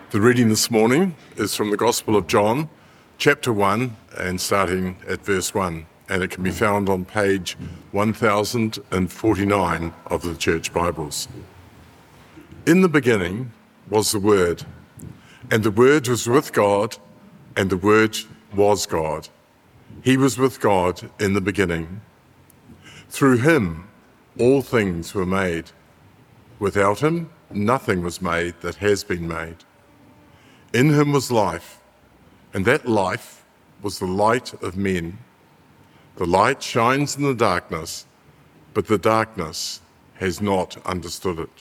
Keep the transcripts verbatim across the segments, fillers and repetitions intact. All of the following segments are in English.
The reading this morning is from the Gospel of John, chapter one, and starting at verse one, and it can be found on page one thousand forty-nine of the Church Bibles. In the beginning was the Word, and the Word was with God, and the Word was God. He was with God in the beginning. Through him all things were made. Without him nothing was made that has been made. In him was life, and that life was the light of men. The light shines in the darkness, but the darkness has not understood it.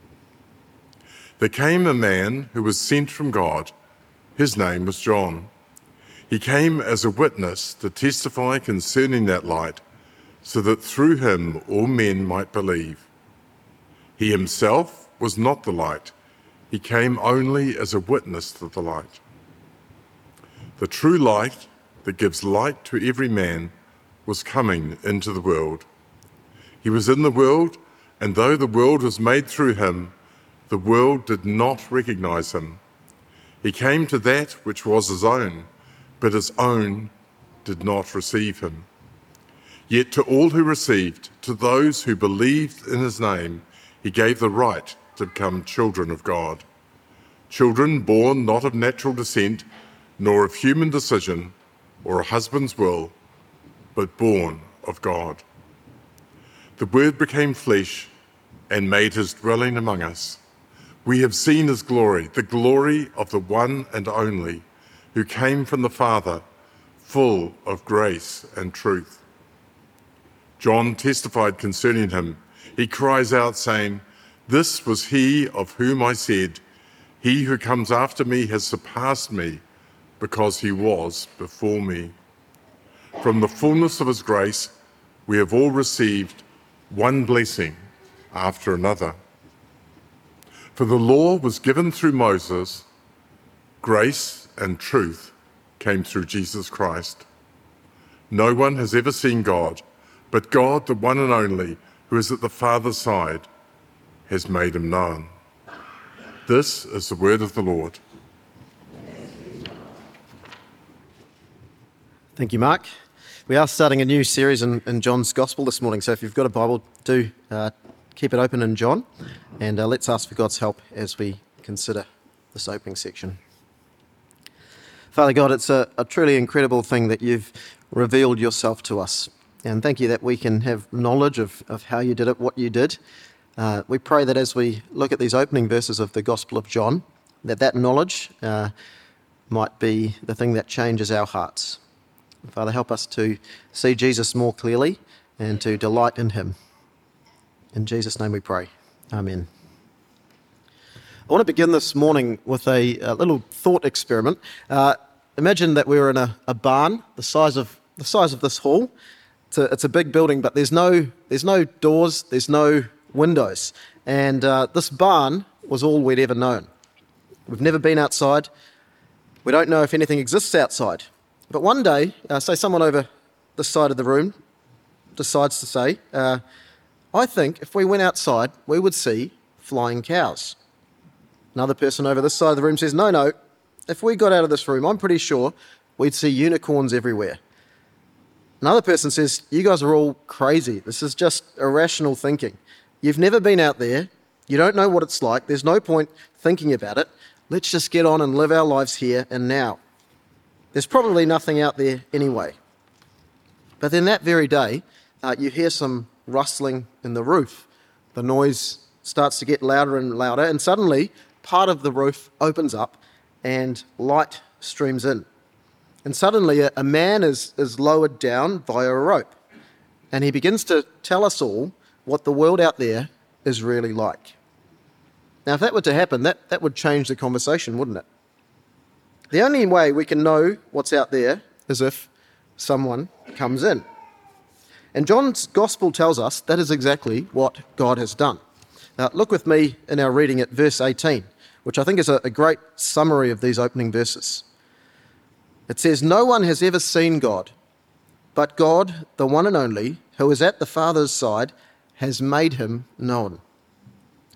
There came a man who was sent from God. His name was John. He came as a witness to testify concerning that light, so that through him all men might believe. He himself was not the light. He came only as a witness to the light. The true light that gives light to every man was coming into the world. He was in the world, and though the world was made through him, the world did not recognize him. He came to that which was his own, but his own did not receive him. Yet to all who received, to those who believed in his name, he gave the right to become children of God. Children born not of natural descent, nor of human decision, or a husband's will, but born of God. The Word became flesh and made his dwelling among us. We have seen his glory, the glory of the one and only, who came from the Father, full of grace and truth. John testified concerning him. He cries out, saying, "This was he of whom I said, 'He who comes after me has surpassed me, because he was before me.' From the fullness of his grace, we have all received one blessing after another. For the law was given through Moses, grace and truth came through Jesus Christ. No one has ever seen God, but God, the one and only, who is at the Father's side, has made him known." This is the word of the Lord. Thank you, Mark. We are starting a new series in, in John's Gospel this morning, so if you've got a Bible, do uh, keep it open in John, and uh, let's ask for God's help as we consider this opening section. Father God, it's a, a truly incredible thing that you've revealed yourself to us, and thank you that we can have knowledge of, of how you did it, what you did. Uh, we pray that as we look at these opening verses of the Gospel of John, that that knowledge uh, might be the thing that changes our hearts. Father, help us to see Jesus more clearly and to delight in him. In Jesus' name we pray. Amen. I want to begin this morning with a, a little thought experiment. Uh, imagine that we were in a, a barn the size of the size of this hall. It's a, it's a big building, but there's no there's no doors, there's no windows, and uh, this barn was all we'd ever known. We've never been outside. We don't know if anything exists outside. But one day, uh, say someone over this side of the room decides to say, uh, I think if we went outside, we would see flying cows. Another person over this side of the room says, no, no, if we got out of this room, I'm pretty sure we'd see unicorns everywhere. Another person says, you guys are all crazy. This is just irrational thinking. You've never been out there. You don't know what it's like. There's no point thinking about it. Let's just get on and live our lives here and now. There's probably nothing out there anyway. But then that very day, uh, you hear some rustling in the roof. The noise starts to get louder and louder, and suddenly part of the roof opens up and light streams in. And suddenly a, a man is, is lowered down via a rope, and he begins to tell us all what the world out there is really like. Now, if that were to happen, that, that would change the conversation, wouldn't it? The only way we can know what's out there is if someone comes in. And John's Gospel tells us that is exactly what God has done. Now, look with me in our reading at verse eighteen, which I think is a, a great summary of these opening verses. It says, "No one has ever seen God, but God, the one and only, who is at the Father's side, has made him known."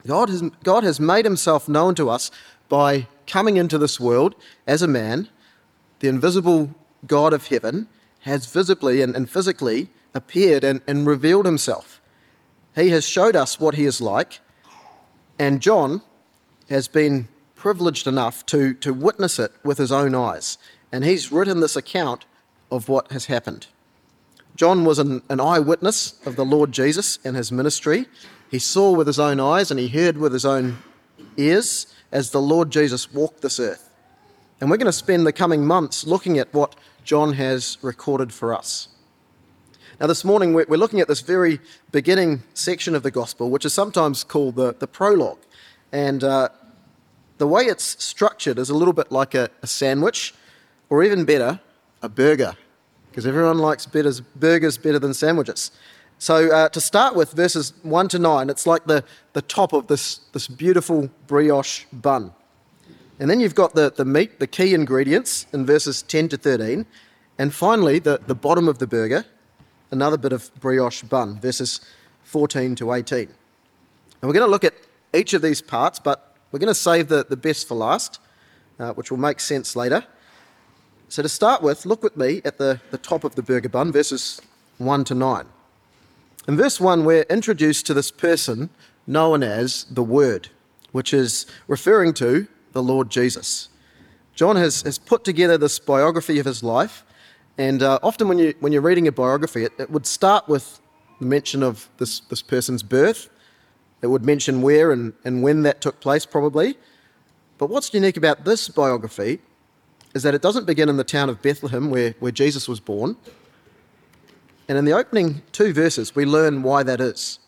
God has, God has made himself known to us by coming into this world as a man. The invisible God of heaven has visibly and, and physically appeared and, and revealed himself. He has showed us what he is like, and John has been privileged enough to, to witness it with his own eyes. And he's written this account of what has happened. John was an, an eyewitness of the Lord Jesus and his ministry. He saw with his own eyes and he heard with his own ears as the Lord Jesus walked this earth. And we're going to spend the coming months looking at what John has recorded for us. Now this morning we're, we're looking at this very beginning section of the gospel, which is sometimes called the, the prologue. And uh, the way it's structured is a little bit like a, a sandwich, or even better, a burger, because everyone likes better, burgers better than sandwiches. So uh, to start with, verses one to nine, it's like the, the top of this, this beautiful brioche bun. And then you've got the, the meat, the key ingredients, in verses ten to thirteen. And finally, the, the bottom of the burger, another bit of brioche bun, verses fourteen to eighteen. And we're going to look at each of these parts, but we're going to save the, the best for last, uh, which will make sense later. So to start with, look with me at the, the top of the burger bun, verses one to nine. In verse one, we're introduced to this person known as the Word, which is referring to the Lord Jesus. John has, has put together this biography of his life, and uh, often when, you, when you're reading a biography, it, it would start with the mention of this, this person's birth. It would mention where and, and when that took place, probably. But what's unique about this biography is that it doesn't begin in the town of Bethlehem, where, where Jesus was born. And in the opening two verses, we learn why that is.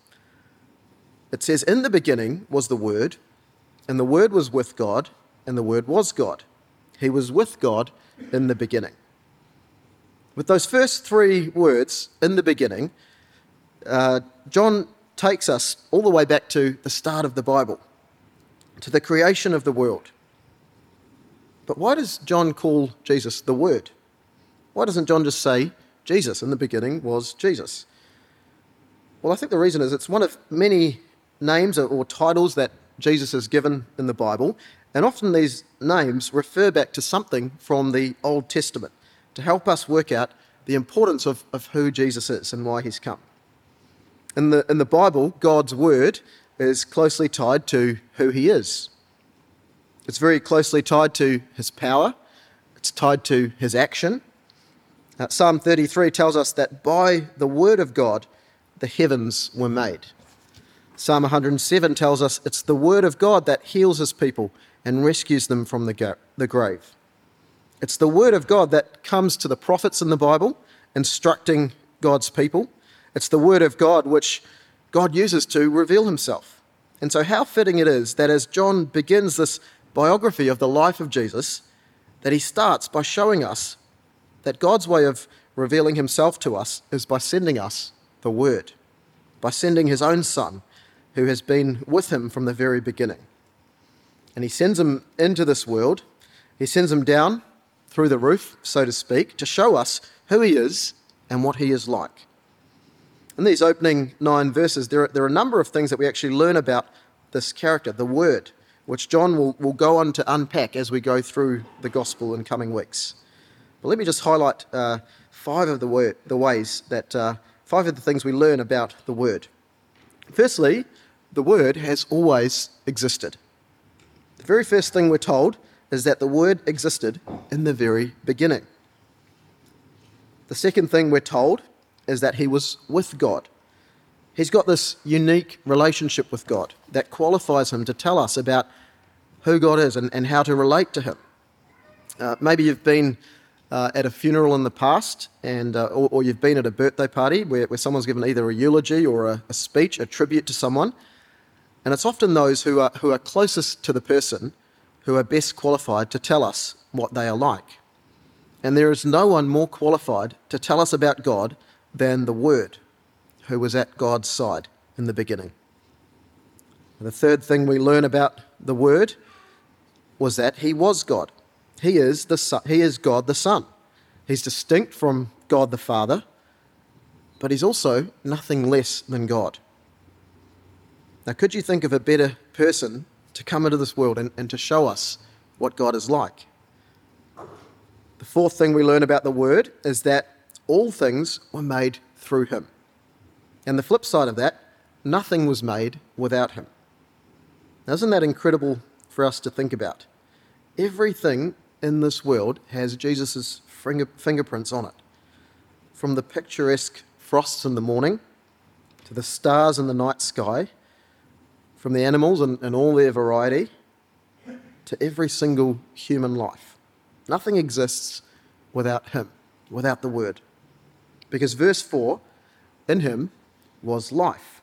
It says, "In the beginning was the Word, and the Word was with God, and the Word was God. He was with God in the beginning." With those first three words, "in the beginning," uh, John takes us all the way back to the start of the Bible, to the creation of the world. But why does John call Jesus the Word? Why doesn't John just say, Jesus, in the beginning was Jesus? Well, I think the reason is it's one of many names or, or titles that Jesus is given in the Bible, and often these names refer back to something from the Old Testament to help us work out the importance of, of who Jesus is and why he's come. In the, in the Bible, God's Word is closely tied to who he is. It's very closely tied to his power. It's tied to his action. Uh, Psalm thirty-three tells us that by the word of God, the heavens were made. Psalm one hundred seven tells us it's the word of God that heals his people and rescues them from the, ga- the grave. It's the word of God that comes to the prophets in the Bible, instructing God's people. It's the word of God which God uses to reveal himself. And so how fitting it is that as John begins this biography of the life of Jesus, that he starts by showing us that God's way of revealing himself to us is by sending us the Word, by sending his own Son, who has been with him from the very beginning. And he sends him into this world. He sends him down through the roof, so to speak, to show us who he is and what he is like. In these opening nine verses, there are, there are a number of things that we actually learn about this character, the Word, which John will, will go on to unpack as we go through the gospel in coming weeks. But let me just highlight uh, five of the, word, the ways that, uh, five of the things we learn about the Word. Firstly, the Word has always existed. The very first thing we're told is that the Word existed in the very beginning. The second thing we're told is that he was with God. He's got this unique relationship with God that qualifies him to tell us about who God is and, and how to relate to him. Uh, maybe you've been uh, at a funeral in the past, and uh, or, or you've been at a birthday party where, where someone's given either a eulogy or a, a speech, a tribute to someone. And it's often those who are, who are closest to the person who are best qualified to tell us what they are like. And there is no one more qualified to tell us about God than the Word, who was at God's side in the beginning. And the third thing we learn about the Word was that he was God. He is the Son, he is God the Son. He's distinct from God the Father, but he's also nothing less than God. Now, could you think of a better person to come into this world and, and to show us what God is like. The fourth thing we learn about the Word is that all things were made through him. And the flip side of that, nothing was made without him. Now, isn't that incredible for us to think about? Everything in this world has Jesus' finger, fingerprints on it. From the picturesque frosts in the morning, to the stars in the night sky, from the animals and, and all their variety, to every single human life. Nothing exists without him, without the Word. Because verse four, in him was life.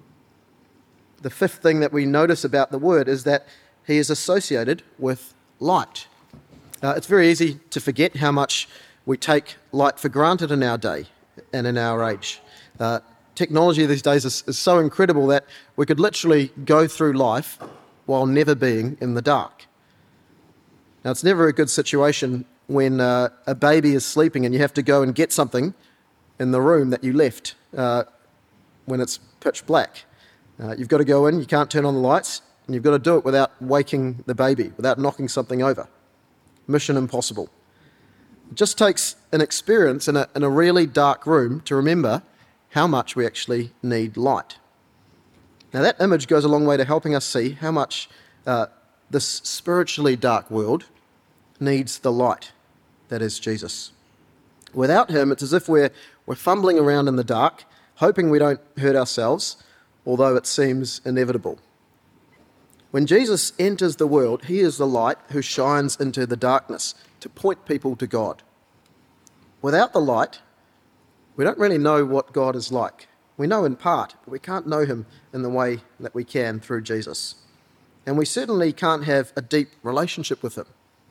The fifth thing that we notice about the Word is that he is associated with light. Uh, it's very easy to forget how much we take light for granted in our day and in our age. Uh, technology these days is, is so incredible that we could literally go through life while never being in the dark. Now, it's never a good situation when uh, a baby is sleeping and you have to go and get something in the room that you left uh, when it's pitch black. Uh, you've got to go in, you can't turn on the lights, and you've got to do it without waking the baby, without knocking something over. Mission impossible. It just takes an experience in a, in a really dark room to remember how much we actually need light. Now, that image goes a long way to helping us see how much uh, this spiritually dark world needs the light that is Jesus. Without him, it's as if we're, we're fumbling around in the dark, hoping we don't hurt ourselves, although it seems inevitable. When Jesus enters the world, he is the light who shines into the darkness to point people to God. Without the light, we don't really know what God is like. We know in part, but we can't know him in the way that we can through Jesus. And we certainly can't have a deep relationship with him.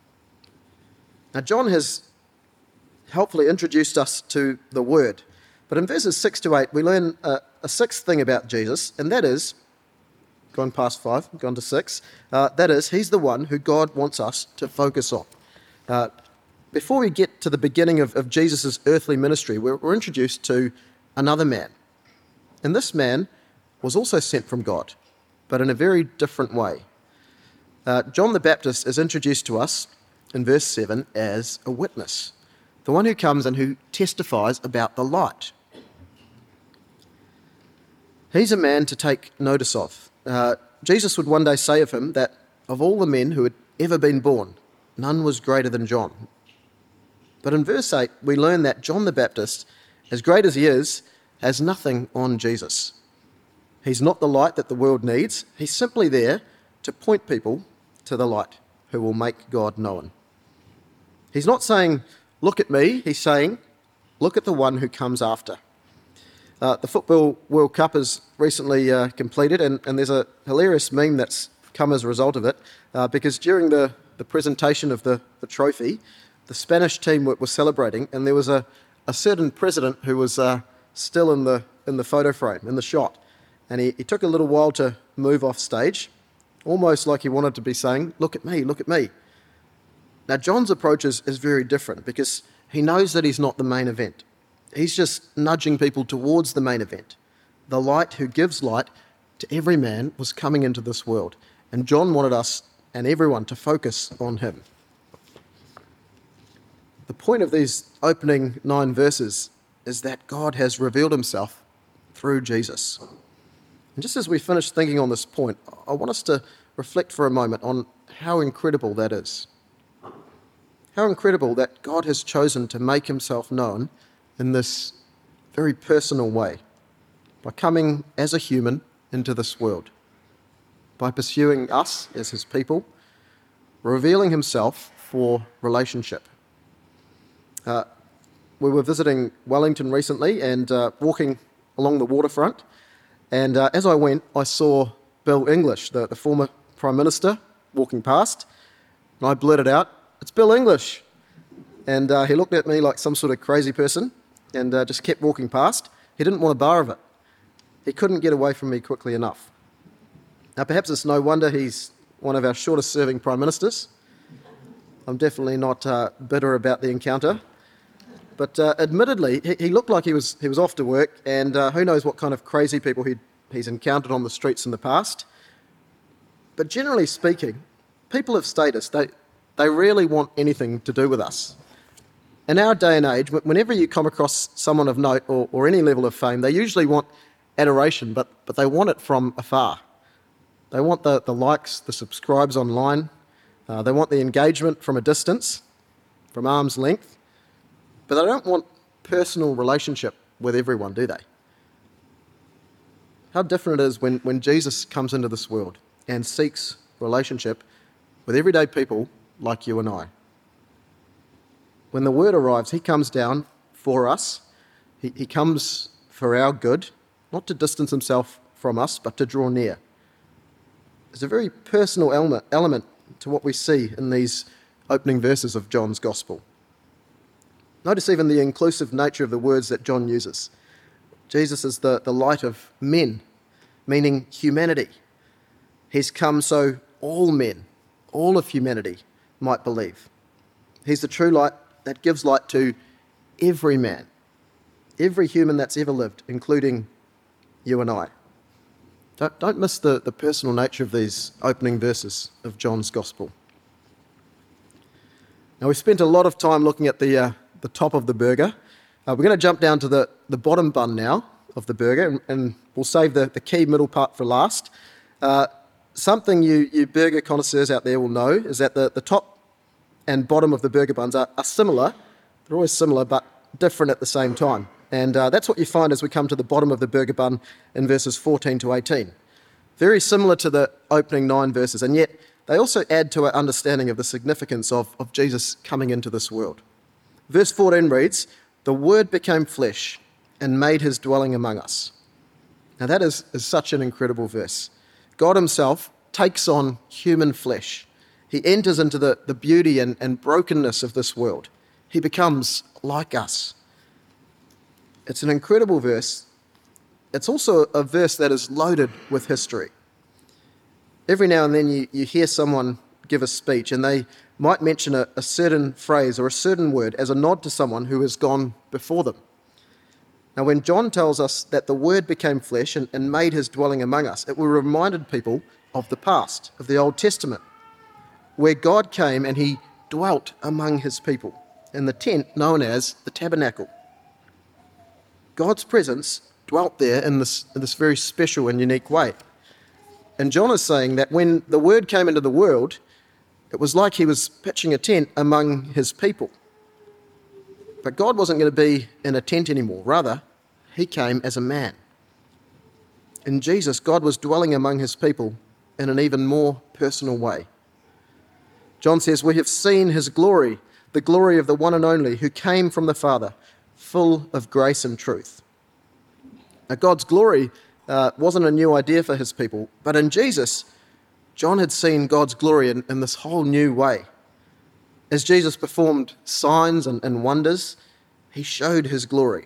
Now, John has helpfully introduced us to the Word. But in verses six to eight, we learn a, a sixth thing about Jesus, and that is, gone past five, gone to six, uh, that is, he's the one who God wants us to focus on. Uh, before we get to the beginning of, of Jesus' earthly ministry, we're, we're introduced to another man. And this man was also sent from God, but in a very different way. Uh, John the Baptist is introduced to us in verse seven as a witness, the one who comes and who testifies about the light. He's a man to take notice of. Uh, Jesus would one day say of him that of all the men who had ever been born, none was greater than John. But in verse eight, we learn that John the Baptist, as great as he is, has nothing on Jesus. He's not the light that the world needs. He's simply there to point people to the light who will make God known. He's not saying, look at me. He's saying, look at the one who comes after. Uh, the Football World Cup is recently uh, completed, and, and there's a hilarious meme that's come as a result of it, uh, because during the, the presentation of the, the trophy, the Spanish team were, were celebrating, and there was a, a certain president who was uh, still in the in the photo frame, in the shot, and he, he took a little while to move off stage, almost like he wanted to be saying, look at me, look at me. Now, John's approach is, is very different, because he knows that he's not the main event. He's just nudging people towards the main event. The light who gives light to every man was coming into this world, and John wanted us and everyone to focus on him. The point of these opening nine verses is that God has revealed himself through Jesus. And just as we finish thinking on this point, I want us to reflect for a moment on how incredible that is. How incredible that God has chosen to make himself known in this very personal way, by coming as a human into this world, by pursuing us as his people, revealing himself for relationship. Uh, we were visiting Wellington recently and uh, walking along the waterfront, and uh, as I went, I saw Bill English, the, the former Prime Minister, walking past, and I blurted out, "It's Bill English." And uh, he looked at me like some sort of crazy person, and uh, just kept walking past. He didn't want a bar of it. He couldn't get away from me quickly enough. Now, perhaps it's no wonder he's one of our shortest-serving Prime Ministers. I'm definitely not uh, bitter about the encounter. But uh, admittedly, he, he looked like he was he was off to work, and uh, who knows what kind of crazy people he'd, he's encountered on the streets in the past. But generally speaking, people of status, they, they rarely want anything to do with us. In our day and age, whenever you come across someone of note or, or any level of fame, they usually want adoration, but, but they want it from afar. They want the, the likes, the subscribes online. Uh, they want the engagement from a distance, from arm's length. But they don't want personal relationship with everyone, do they? How different it is when, when Jesus comes into this world and seeks relationship with everyday people like you and I. When the word arrives, he comes down for us. He, he comes for our good, not to distance himself from us, but to draw near. There's a very personal element, element to what we see in these opening verses of John's Gospel. Notice even the inclusive nature of the words that John uses. Jesus is the, the light of men, meaning humanity. He's come so all men, all of humanity, might believe. He's the true light that gives light to every man, every human that's ever lived, including you and I. Don't, don't miss the, the personal nature of these opening verses of John's Gospel. Now, we spent a lot of time looking at the, uh, the top of the burger. Uh, we're going to jump down to the, the bottom bun now of the burger, and, and we'll save the, the key middle part for last. Uh, something you, you burger connoisseurs out there will know is that the, the top and bottom of the burger buns are, are similar. They're always similar, but different at the same time. And uh, that's what you find as we come to the bottom of the burger bun in verses fourteen to eighteen. Very similar to the opening nine verses, and yet they also add to our understanding of the significance of, of Jesus coming into this world. Verse fourteen reads, "The Word became flesh and made his dwelling among us." Now that is, is such an incredible verse. God himself takes on human flesh. He enters into the, the beauty and, and brokenness of this world. He becomes like us. It's an incredible verse. It's also a verse that is loaded with history. Every now and then you, you hear someone give a speech and they might mention a, a certain phrase or a certain word as a nod to someone who has gone before them. Now, when John tells us that the Word became flesh and, and made his dwelling among us, it will remind people of the past, of the Old Testament, where God came and he dwelt among his people in the tent known as the tabernacle. God's presence dwelt there in this, in this very special and unique way. And John is saying that when the Word came into the world, it was like he was pitching a tent among his people. But God wasn't going to be in a tent anymore. Rather, he came as a man. In Jesus, God was dwelling among his people in an even more personal way. John says, "We have seen his glory, the glory of the one and only who came from the Father, full of grace and truth." Now, God's glory uh, wasn't a new idea for his people, but in Jesus, John had seen God's glory in, in this whole new way. As Jesus performed signs and, and wonders, he showed his glory.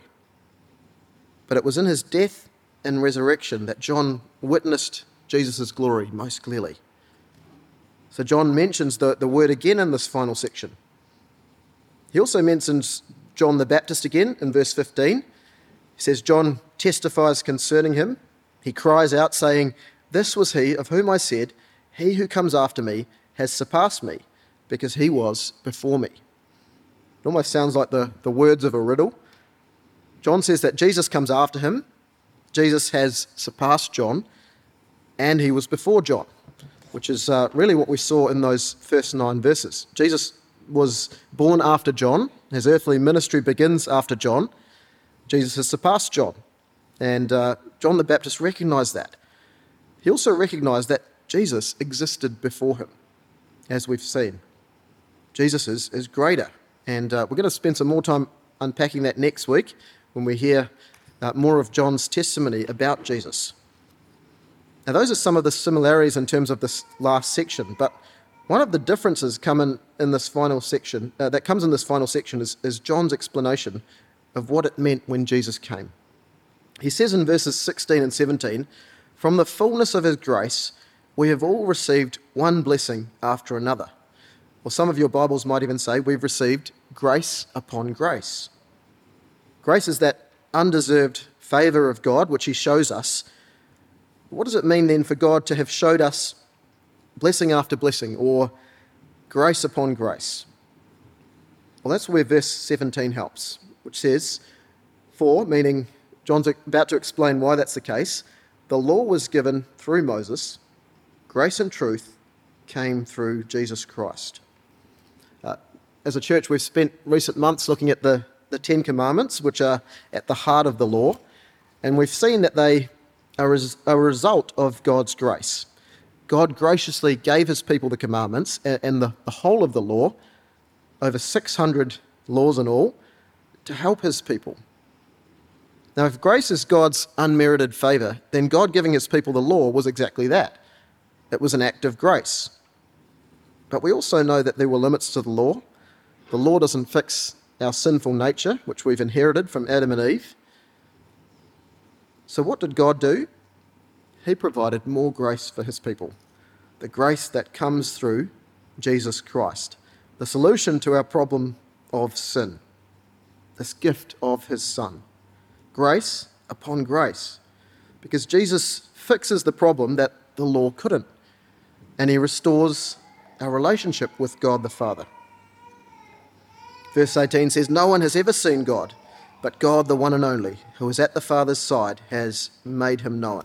But it was in his death and resurrection that John witnessed Jesus' glory most clearly. So John mentions the, the word again in this final section. He also mentions John the Baptist again in verse fifteen. He says, "John testifies concerning him. He cries out, saying, 'This was he of whom I said, he who comes after me has surpassed me, because he was before me.'" It almost sounds like the, the words of a riddle. John says that Jesus comes after him, Jesus has surpassed John, and he was before John, which is uh, really what we saw in those first nine verses. Jesus was born after John. His earthly ministry begins after John. Jesus has surpassed John, and uh, John the Baptist recognized that. He also recognized that Jesus existed before him, as we've seen. Jesus is, is greater, and uh, we're going to spend some more time unpacking that next week when we hear uh, more of John's testimony about Jesus. Now, those are some of the similarities in terms of this last section, but one of the differences come in, in this final section, uh, that comes in this final section is, is John's explanation of what it meant when Jesus came. He says in verses sixteen and seventeen, "From the fullness of his grace, we have all received one blessing after another." Or some of your Bibles might even say, we've received grace upon grace. Grace is that undeserved favour of God, which he shows us. What does it mean then for God to have showed us blessing after blessing, or grace upon grace? Well, that's where verse seventeen helps, which says, "For," meaning John's about to explain why that's the case, "the law was given through Moses, grace and truth came through Jesus Christ." Uh, as a church, we've spent recent months looking at the, the Ten Commandments, which are at the heart of the law, and we've seen that they are as a result of God's grace. God graciously gave his people the commandments and the, the whole of the law, over six hundred laws in all, to help his people. Now, if grace is God's unmerited favour, then God giving his people the law was exactly that. It was an act of grace. But we also know that there were limits to the law. The law doesn't fix our sinful nature, which we've inherited from Adam and Eve. So what did God do? He provided more grace for his people, the grace that comes through Jesus Christ, the solution to our problem of sin, this gift of his Son. Grace upon grace, because Jesus fixes the problem that the law couldn't, and he restores our relationship with God the Father. Verse eighteen says, "No one has ever seen God, but God, the one and only, who is at the Father's side, has made him known."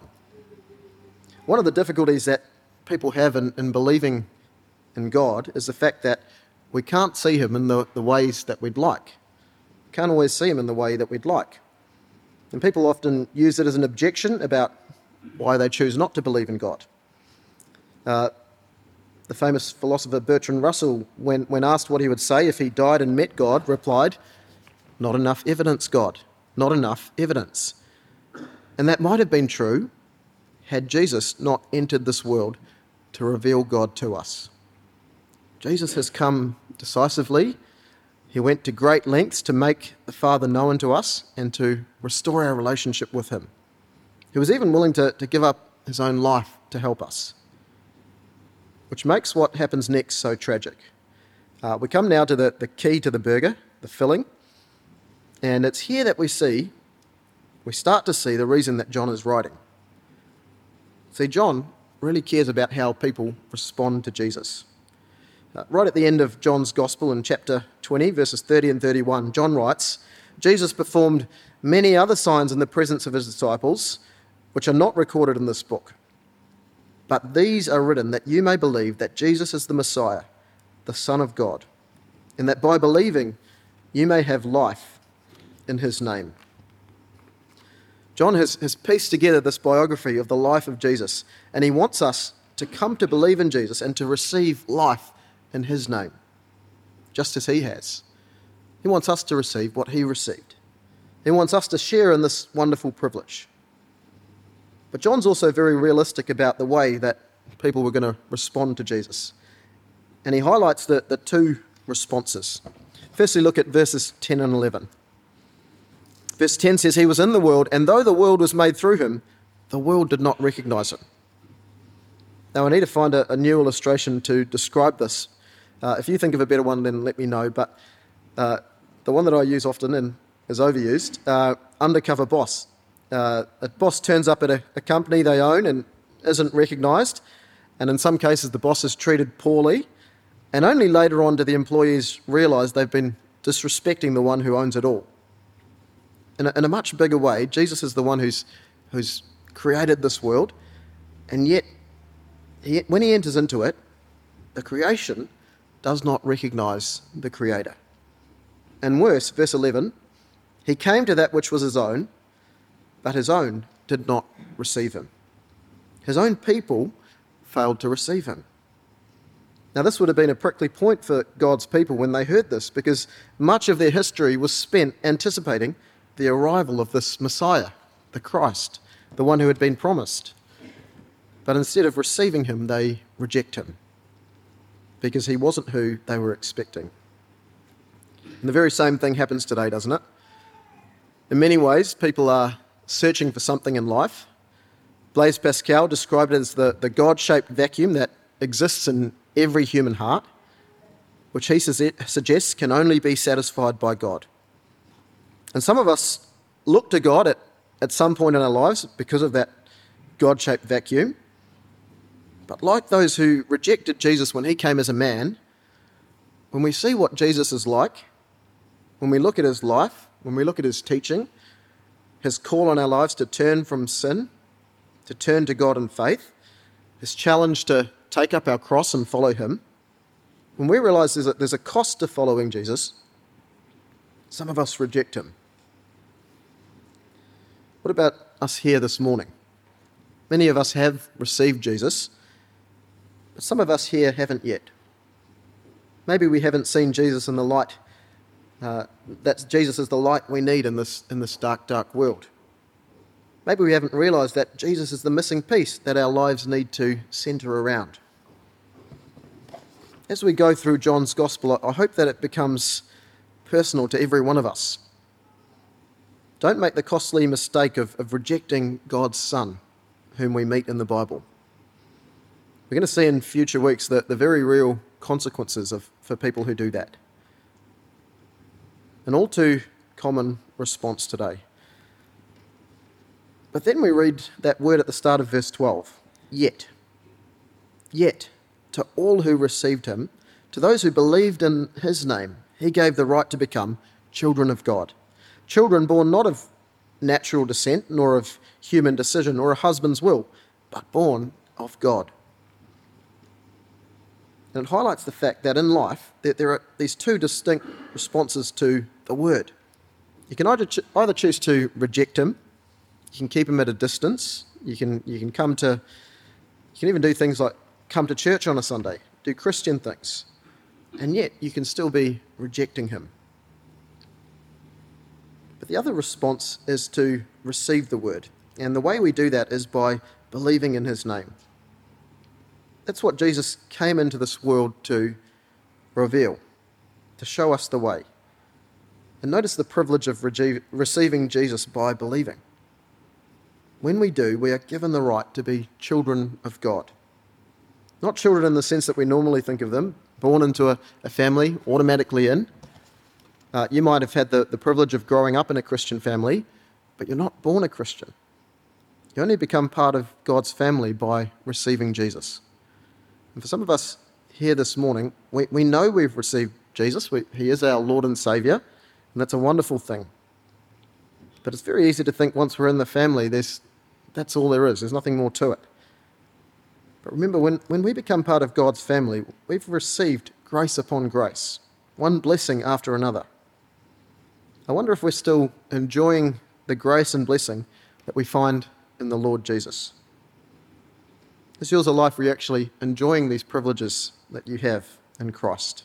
One of the difficulties that people have in, in believing in God is the fact that we can't see him in the, the ways that we'd like. We can't always see him in the way that we'd like. And people often use it as an objection about why they choose not to believe in God. Uh, the famous philosopher Bertrand Russell, when, when asked what he would say if he died and met God, replied, "Not enough evidence, God. Not enough evidence." And that might have been true had Jesus not entered this world to reveal God to us. Jesus has come decisively. He went to great lengths to make the Father known to us and to restore our relationship with him. He was even willing to, to give up his own life to help us, which makes what happens next so tragic. Uh, we come now to the, the key to the burger, the filling, and it's here that we see, we start to see the reason that John is writing. See, John really cares about how people respond to Jesus. Uh, right at the end of John's Gospel in chapter twenty, verses thirty and thirty-one, John writes, "Jesus performed many other signs in the presence of his disciples, which are not recorded in this book. But these are written that you may believe that Jesus is the Messiah, the Son of God, and that by believing you may have life in his name." John has, has pieced together this biography of the life of Jesus, and he wants us to come to believe in Jesus and to receive life in his name, just as he has. He wants us to receive what he received. He wants us to share in this wonderful privilege. But John's also very realistic about the way that people were going to respond to Jesus. And he highlights the, the two responses. Firstly, look at verses ten and eleven. Verse ten says, "He was in the world, and though the world was made through him, the world did not recognize him." Now, I need to find a, a new illustration to describe this. Uh, if you think of a better one, then let me know. But uh, the one that I use often and is overused, uh, undercover boss. Uh, a boss turns up at a, a company they own and isn't recognised, and in some cases the boss is treated poorly, and only later on do the employees realise they've been disrespecting the one who owns it all. In a, in a much bigger way, Jesus is the one who's who's created this world, and yet he, when he enters into it, the creation does not recognise the Creator. And worse, verse eleven, "He came to that which was his own, but his own did not receive him." His own people failed to receive him. Now, this would have been a prickly point for God's people when they heard this, because much of their history was spent anticipating the arrival of this Messiah, the Christ, the one who had been promised. But instead of receiving him, they reject him, because he wasn't who they were expecting. And the very same thing happens today, doesn't it? In many ways, people are searching for something in life. Blaise Pascal described it as the, the God-shaped vacuum that exists in every human heart, which he suggests can only be satisfied by God. And some of us look to God at, at some point in our lives because of that God-shaped vacuum, But like those who rejected Jesus when he came as a man, when we see what Jesus is like, when we look at his life, when we look at his teaching, his call on our lives to turn from sin, to turn to God in faith, his challenge to take up our cross and follow him, when we realise there's a, there's a cost to following Jesus, some of us reject him. What about us here this morning? Many of us have received Jesus, but some of us here haven't yet. Maybe we haven't seen Jesus in the light, uh, that Jesus is the light we need in this, in this dark, dark world. Maybe we haven't realised that Jesus is the missing piece that our lives need to centre around. As we go through John's Gospel, I hope that it becomes personal to every one of us. Don't make the costly mistake of, of rejecting God's Son, whom we meet in the Bible. We're going to see in future weeks the, the very real consequences of, for people who do that. An all too common response today. But then we read that word at the start of verse twelve, yet. Yet, to all who received him, to those who believed in his name, he gave the right to become children of God. Children born not of natural descent, nor of human decision, or a husband's will, but born of God. And it highlights the fact that in life, that there are these two distinct responses to the word. You can either, cho- either choose to reject him, you can keep him at a distance, you can, you can come to, you can even do things like come to church on a Sunday, do Christian things, and yet you can still be rejecting him. But the other response is to receive the word. And the way we do that is by believing in his name. That's what Jesus came into this world to reveal, to show us the way. And notice the privilege of rege- receiving Jesus by believing. When we do, we are given the right to be children of God. Not children in the sense that we normally think of them, born into a, a family, automatically in. Uh, you might have had the, the privilege of growing up in a Christian family, but you're not born a Christian. You only become part of God's family by receiving Jesus. And for some of us here this morning, we, we know we've received Jesus. We, he is our Lord and Saviour, and that's a wonderful thing. But it's very easy to think once we're in the family, there's, that's all there is. There's nothing more to it. But remember, when, when we become part of God's family, we've received grace upon grace, one blessing after another. I wonder if we're still enjoying the grace and blessing that we find in the Lord Jesus. Is yours a life where you're actually enjoying these privileges that you have in Christ?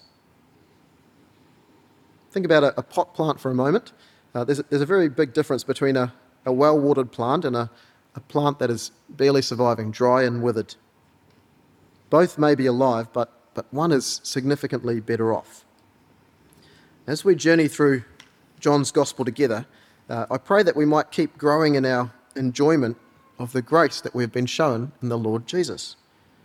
Think about a, a pot plant for a moment. Uh, there's, a, there's a very big difference between a, a well-watered plant and a, a plant that is barely surviving, dry and withered. Both may be alive, but, but one is significantly better off. As we journey through John's Gospel together, uh, I pray that we might keep growing in our enjoyment of the grace that we've been shown in the Lord Jesus.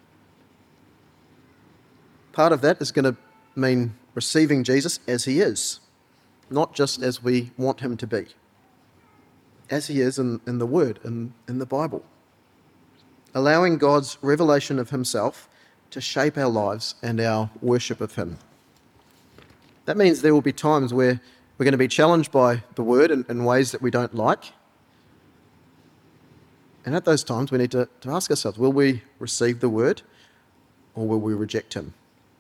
Part of that is going to mean receiving Jesus as he is, not just as we want him to be, as he is in, in the Word, in, in the Bible. Allowing God's revelation of himself to shape our lives and our worship of him. That means there will be times where we're going to be challenged by the Word in, in ways that we don't like. And at those times, we need to, to ask ourselves, will we receive the Word or will we reject him?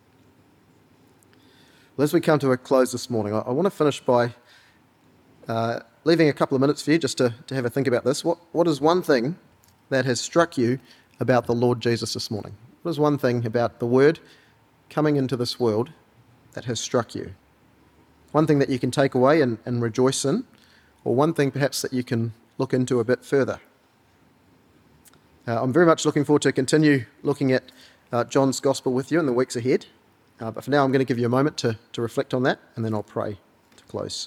Well, as we come to a close this morning, I, I want to finish by uh, leaving a couple of minutes for you just to, to have a think about this. What, what is one thing that has struck you about the Lord Jesus this morning? What is one thing about the Word coming into this world that has struck you? One thing that you can take away and, and rejoice in, or one thing perhaps that you can look into a bit further. Uh, I'm very much looking forward to continue looking at uh, John's Gospel with you in the weeks ahead. Uh, but for now, I'm going to give you a moment to, to reflect on that, and then I'll pray to close.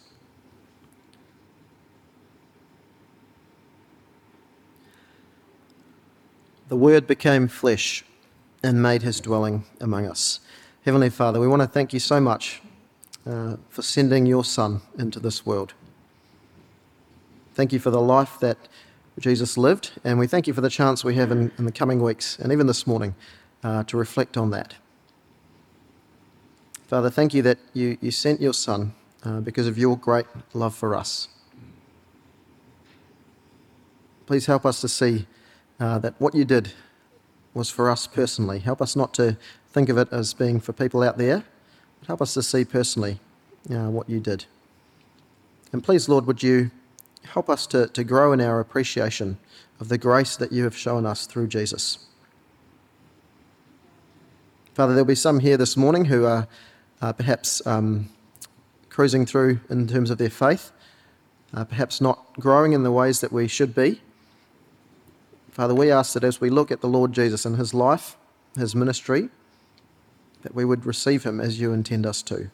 The Word became flesh and made his dwelling among us. Heavenly Father, we want to thank you so much uh, for sending your Son into this world. Thank you for the life that Jesus lived, and we thank you for the chance we have in, in the coming weeks, and even this morning, uh, to reflect on that. Father, thank you that you, you sent your Son uh, because of your great love for us. Please help us to see uh, that what you did was for us personally. Help us not to think of it as being for people out there, but help us to see personally uh, what you did. And please, Lord, would you help us to, to grow in our appreciation of the grace that you have shown us through Jesus. Father, there'll be some here this morning who are uh, perhaps um, cruising through in terms of their faith, uh, perhaps not growing in the ways that we should be. Father, we ask that as we look at the Lord Jesus and his life, his ministry, that we would receive him as you intend us to.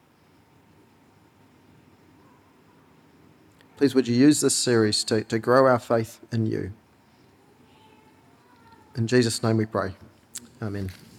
Please would you use this series to, to grow our faith in you. In Jesus' name we pray. Amen.